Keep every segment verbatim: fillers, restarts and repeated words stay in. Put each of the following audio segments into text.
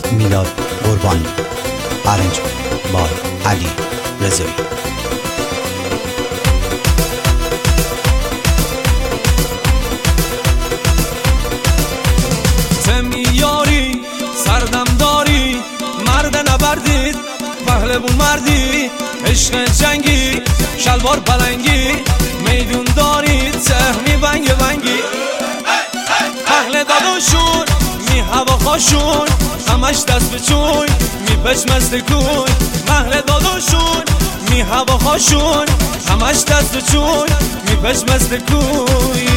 میلاد قربانی، ارنج بای علی رضایی. یاری سردم داری، مرد نبردید پهلوون مردی، عشق جنگی شلوار پلنگی، میدون دارید سهمی بنگ بنگی. اهل داداشون می هوا خاشون، همش دست به چوی می پشمست کوی. اهل داداشون می هوا خاشون، همش دست به چوی می پشمست کوی.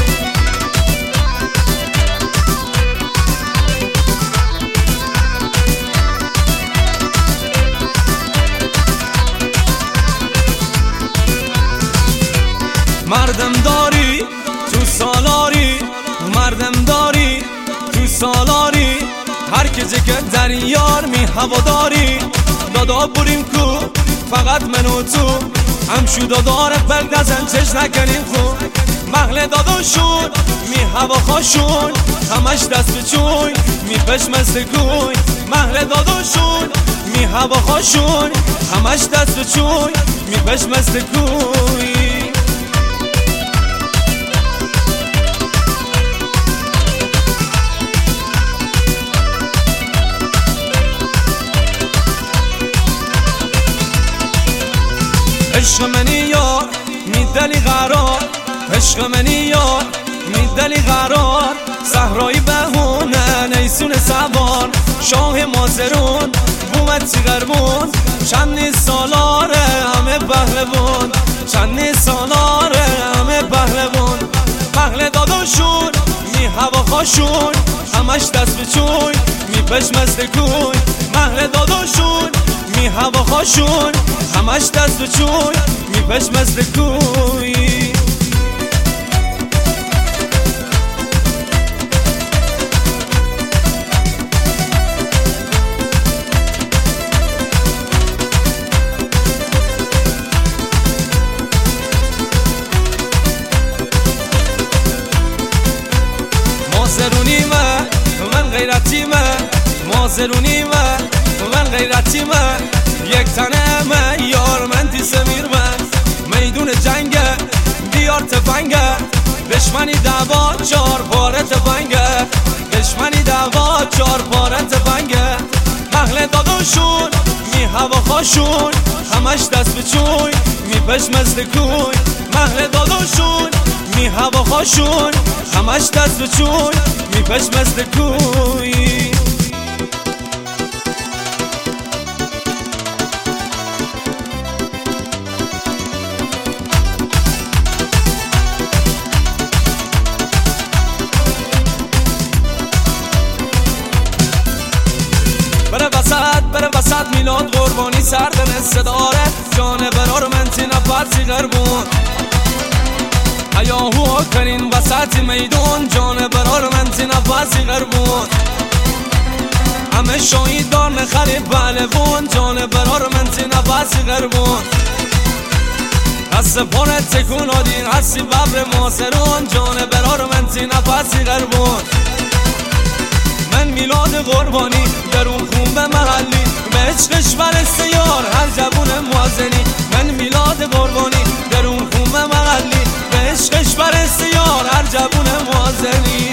مردم داری تو سالاری، مردم داری تو سالاری، هر کسی که در یار می هوا داری. دادا بریم کو فقط من و تو، همشو داداره بلدزن چش نکنیم خون. محل داداشون می هوا خاشون، همش دست به چوی می پشمست کوی. محل داداشون می هوا خاشون، همش دست به چوی می پشمست کوی. عشق منی یار میدلی قرار، عشق منی یار میدلی قرار. صحرای بهونه نیسون سوار، شاه مازرون بومد سیغربون. چند سالاره همه پهلوون، چند سالاره همه پهلوون. پهل داداشون می هوا خاشون، همش دست به چوی می پشمست کوی. محل داداشون می هوا خاشون، همش دست به چوی می پشمست کوی. مازرونی من من غیرتی من، مازرونی من من غیرتی من. یک تنه من یار من تی سمیر من، میدون جنگه دیار تفنگه. دشمنی دعوا چار پاره تفنگه، دشمنی دعوا چار پاره تفنگه. اهل داداشون می هوا خاشون، همش دست به چوی می پشمست کوی. اهل داداشون می هوا خاشون، همش دست به چوی می پشمست کوی. بره وسط بره وسط میلاد قربانی، سردن صداره جان برار من تینا پرسی غربون. هیاهو کنین وسط میدون، جان برار من تینا پرسی غربون. همه شاهیدان نخری پهلوون، جان برار من تینا پرسی غربون. هست پاره تکون آدین هستی ببر ماسرون، جان برار من تینا پرسی غربون. من میلاد قربانی درون خون به محلی، به عشقش برسه یار هر جوون موازنی. من میلاد قربانی درون خون به محلی، به عشقش برسه یار هر جوون موازنی.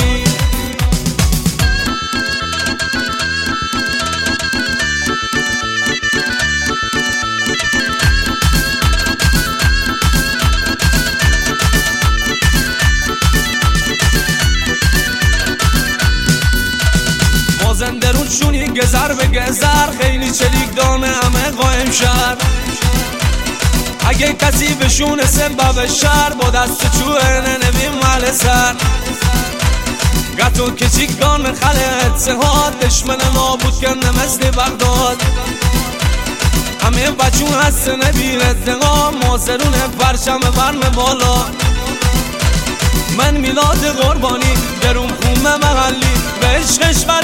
درون شونی گذر به گذر، خیلی چلیک دانه همه قایم شد. اگه کسی بشونه سبب شر، با دست چوه ننویم مال سر. گتو کچیک دانه خله اتحاد، دشمن نابود کنه مثل بغداد. همه بچون هست نبیر اتقام، مازرون پرشم برم بالا. من میلاد قربانی درون خونه محلی، به عشقش